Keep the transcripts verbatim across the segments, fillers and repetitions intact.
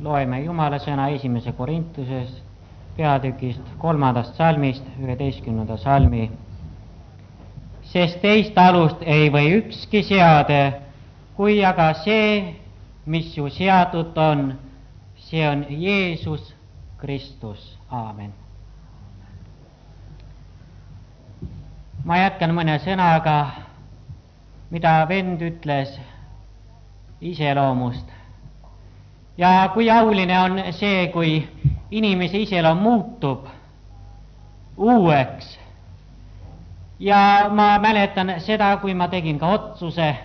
loeme Jumala sõna esimese Korintuses peatükist kolmandast salmist, üheteistkümnenda salmi. Sest teist alust ei või ükski seade, kui aga see, mis ju seatud on, see on Jeesus Kristus. Aamen. Ma jätkan mõne sõnaga, mida vend ütles iseloomust. Ja kui auline on see, kui inimese iseloom muutub uueks. Ja ma mäletan seda, kui ma tegin ka otsuse.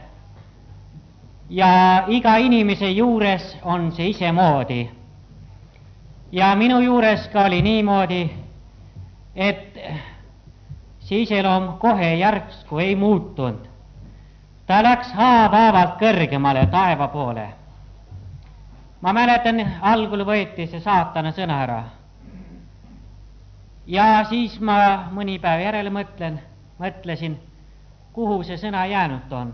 Ja iga inimese juures on see isemoodi. Ja minu juures ka oli niimoodi, et see iseloom kohe järsku ei muutunud. Ta läks haavhaavalt kõrgemale taeva poole. Ma mäletan, algul võeti see saatana sõna ära. Ja siis ma mõni päev järele mõtlen, mõtlesin, kuhu see sõna jäänud on.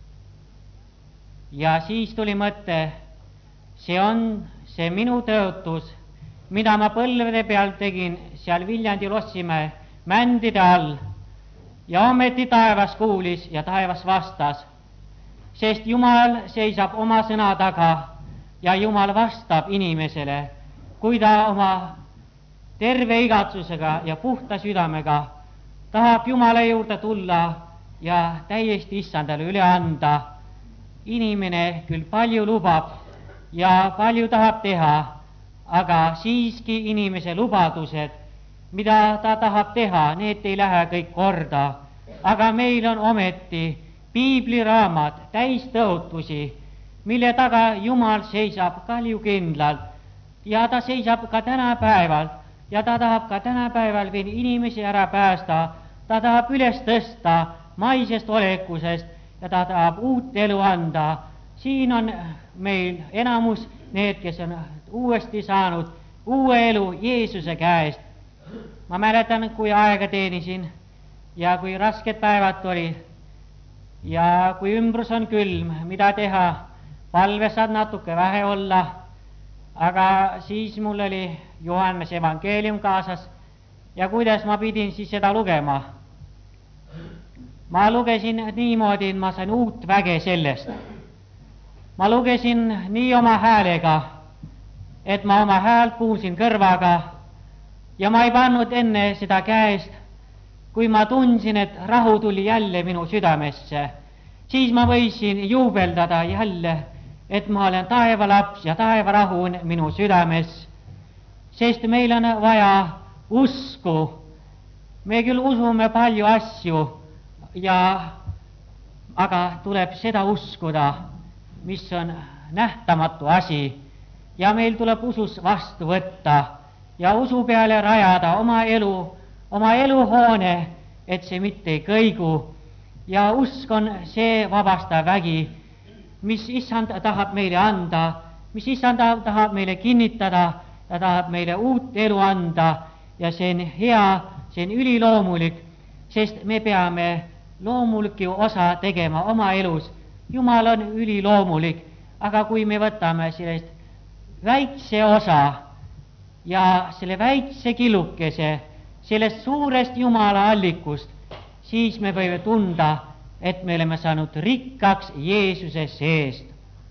Ja siis tuli mõte, see on see minu tõotus, mida ma põlvede peal tegin seal Viljandi Lossimäe mändide all. Ja ometi taevas kuulis ja taevas vastas, sest Jumal seisab oma sõna taga ja Jumal vastab inimesele, kui ta oma terve igatsusega ja puhta südamega tahab Jumala juurde tulla ja täiesti issandale üle anda. Inimene küll palju lubab ja palju tahab teha, aga siiski inimese lubadused, mida ta tahab teha, need ei lähe kõik korda. Aga meil on ometi piibliraamat täis tõotusi, mille taga Jumal seisab kaljukindlalt ja ta seisab ka tänapäeval ja ta tahab ka tänapäeval veel inimesi ära päästa. Ta tahab üles tõsta maisest olekusest ja ta tahab uut elu anda. Siin on meil enamus need, kes on uuesti saanud uue elu Jeesuse käest. Ma mäletan, kui aega teenisin ja kui rasked päevad oli ja kui ümbrus on külm, mida teha, palve saad natuke vähe olla, aga siis mul oli Johannese evangeelium kaasas ja kuidas ma pidin siis seda lugema. Ma lugesin niimoodi, et ma sain uut väge sellest. Ma lugesin nii oma häälega, et ma oma häält kuulsin kõrvaga ja ma ei pannud enne seda käest, kui ma tundsin, et rahu tuli jälle minu südamesse. Siis ma võisin juubeldada jälle, et ma olen taevalaps ja taevarahu on minu südames. Sest meil on vaja usku. Me küll usume palju asju, ja, aga tuleb seda uskuda, mis on nähtamatu asi. Ja meil tuleb usus vastu võtta ja usu peale rajada oma elu, oma eluhoone, et see mitte ei kõigu. Ja usk on see vabastav vägi, mis issand tahab meile anda, mis issand tahab meile kinnitada, ta tahab meile uut elu anda ja see on hea, see on üliloomulik, sest me peame loomulikki osa tegema oma elus. Jumal on üliloomulik, aga kui me võtame sellest väikse osa ja selle väikse killukese sellest suurest Jumala allikust, siis me võime tunda, et me oleme saanud rikkaks Jeesuse seest.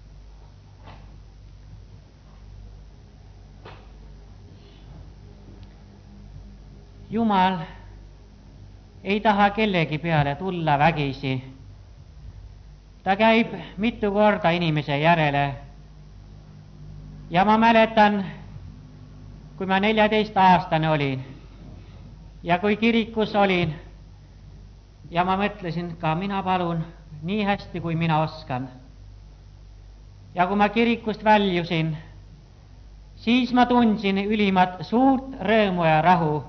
Jumal ei taha kellegi peale tulla vägisi. Ta käib mitu korda inimese järele. Ja ma mäletan, kui ma neljateist aastane olin ja kui kirikus olin ja ma mõtlesin, ka mina palun nii hästi, kui mina oskan. Ja kui ma kirikust väljusin, siis ma tundsin ülimat suurt rõõmu ja rahu.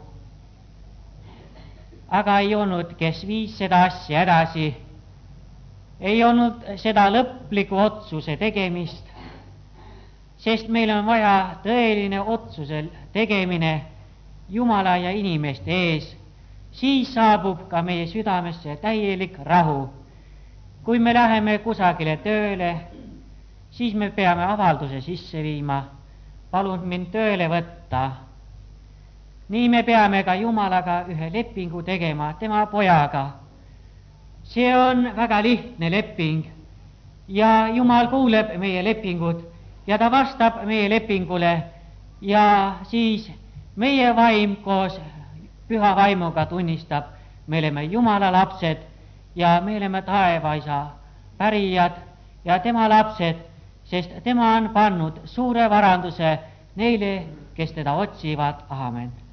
Aga ei olnud, kes viis seda asja edasi. Ei olnud seda lõpliku otsuse tegemist, sest meil on vaja tõeline otsuse tegemine Jumala ja inimeste ees. Siis saabub ka meie südamesse täielik rahu. Kui me läheme kusagile tööle, siis me peame avalduse sisse viima. palunud mind tööle võtta. nii me peame ka Jumalaga ühe lepingu tegema, tema pojaga. see on väga lihtne leping ja Jumal kuuleb meie lepingud ja ta vastab meie lepingule ja siis meie vaim koos püha vaimuga tunnistab, me oleme Jumala lapsed ja me oleme taevaisa pärijad ja tema lapsed, sest tema on pannud suure varanduse neile, kes teda otsivad. Aamen.